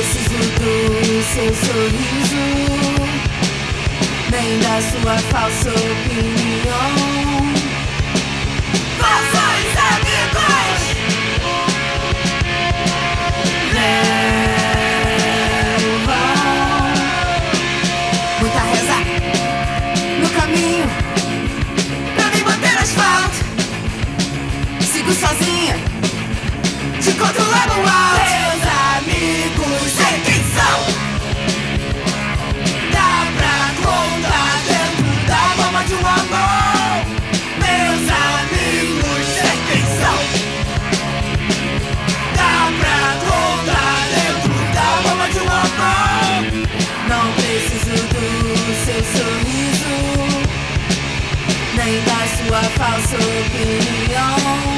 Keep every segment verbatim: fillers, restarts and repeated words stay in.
preciso do seu sorriso, nem da sua falsa opinião. Falsos amigos! Levam muita reza no caminho pra me manter asfalto. Sigo sozinha, te controlar no alto. Meus amigos, sei quem são. Dá pra contar dentro da palma de uma mão. Meus amigos, sei quem são. Dá pra contar dentro da palma de uma mão. Não preciso do seu sorriso, nem da sua falsa opinião.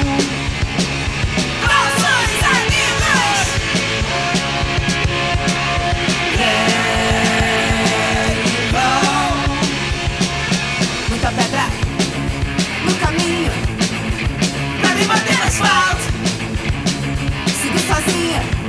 Pedra no caminho pra me manter asfalto. Sigo sozinha,